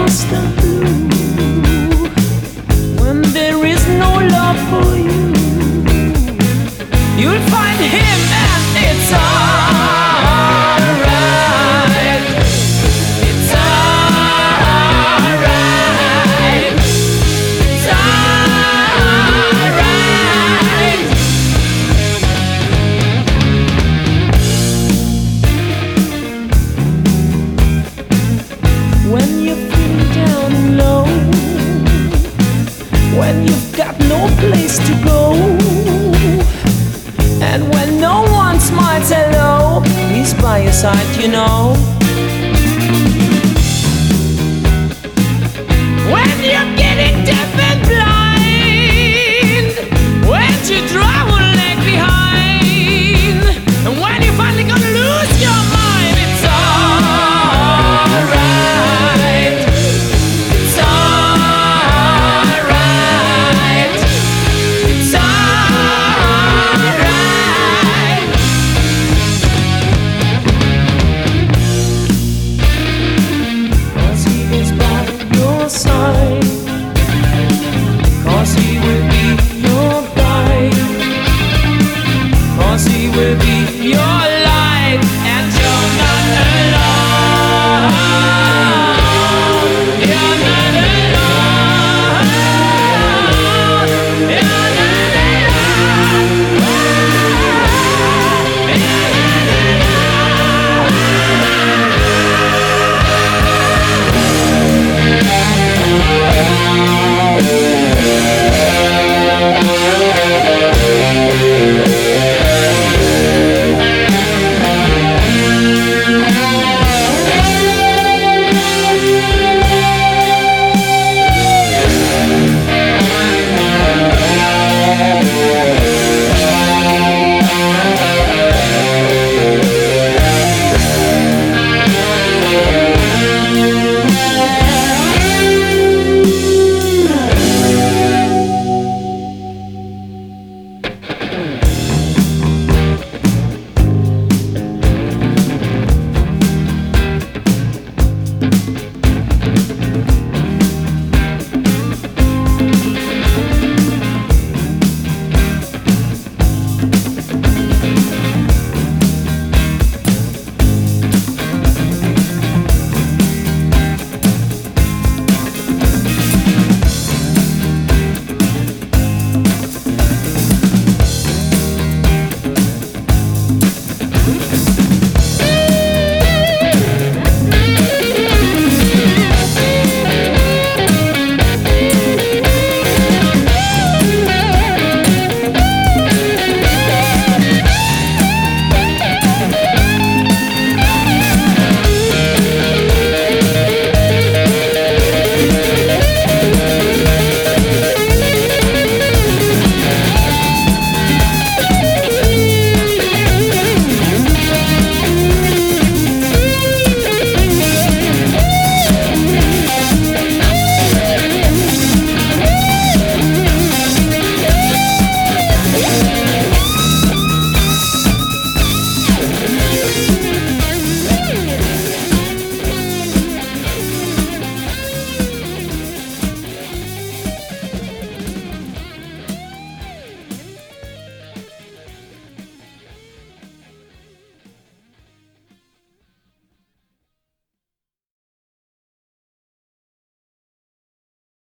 lost and blue, when there is no love for you, you'll find him and it's alright. It's alright. It's alright. When you feel down and low, when you've got no place to go, and when no one smiles hello, he's by your side, you know. When you're getting deaf and blind, when you drive